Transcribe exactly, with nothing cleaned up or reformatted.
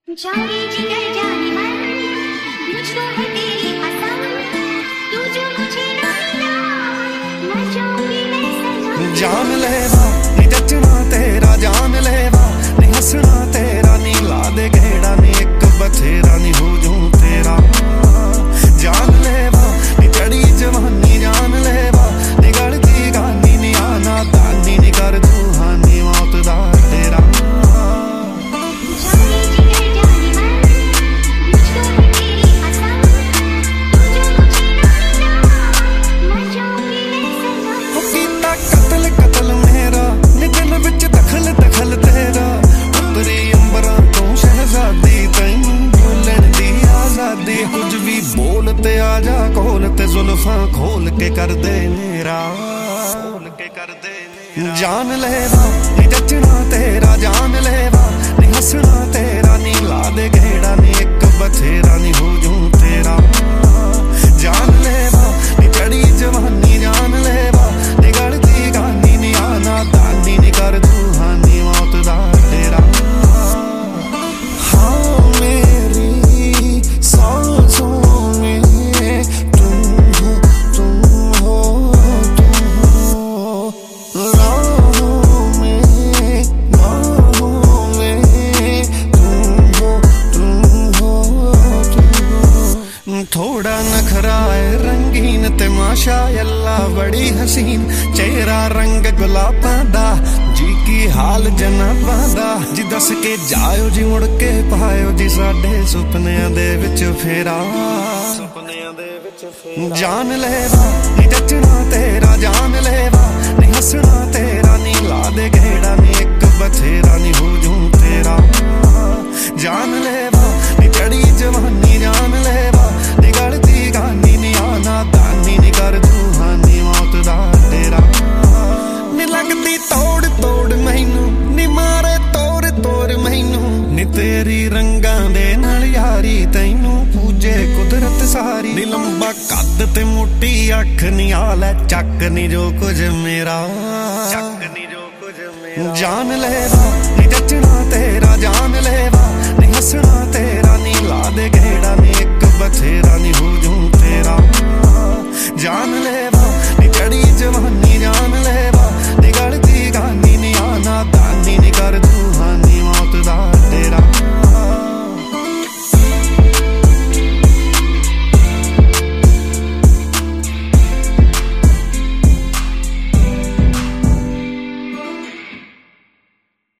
जाने जिगर जाने मन बीच को है तेरी कसम तू जो मुझे ना मिला मर जाऊंगी मैं सनम। जान लेवा नी जचना तेरा जान लेवा नी हसना तेरा नी ला दे घेड़ा नी एक बथेरा नी हो जाऊं तेरा। जान लेवा नी चढ़ी जवानी जान लेवा नी गड़ती गानी नी आना दानी नी कर दू हानी मौत दा तेरा। कुछ भी बोलते आजा कोल ते जुल्फां खोल के कर दे मेरा खोल के कर दे मेरा। जान लेवा नी जचना तेरा जान लेवा नी हसना तेरा नी ला दे घेड़ा नी एक बथेरा नी हो जाऊं तेरा। जान लेवा नी चढ़ी जवानी जान लेवा नी गड़ती गानी नी आना दानी नी कर दू हानी मौत दा तेरा। हाँ मेरी सांसों में तुम हो तुम हो तुम हो राहों में बाहों में तुम हो तुम हो तुम हो। थोड़ा नखरा है रंगीन ते माशाअल्लाह बड़ी हसीन चेहरा रंग गुलाबां दा जी की हाल जनाबां दा जी दस के जायो जी मुड़ के पायो जी साडे सुपनियां दे विच फेरा सुपनियां दे विच फेरा। जान लेवा नी जचना तेरा जान लेवा नी हसना तेरा नी ला दे घेड़ा नी एक बथेरा नी हो जाऊं तेरा। जान लेवा नी चढ़ी जवानी जान लेवा नी गड़ती गानी नी आना दानी नी कर दू हानी मौत दा तेरा। नी लगदी तोड़ तोड़ मैनू नी मारे तोड़ तोड़ मैनू नी तेरी रंगां दे नाल यारी तैनू पूजे कुदरत सारी। नी लंबा कद ते मोटी अख नी आलै चक नी जो कुछ मेरा चक नी जो कुछ मेरा। जान लेवा नी जचना तेरा जान लेवा नी हसना तेरा नी ला दे घेड़ा नी एक बथेरा नी हो जाऊं तेरा। जान लेवा नी चढ़ी जवानी जान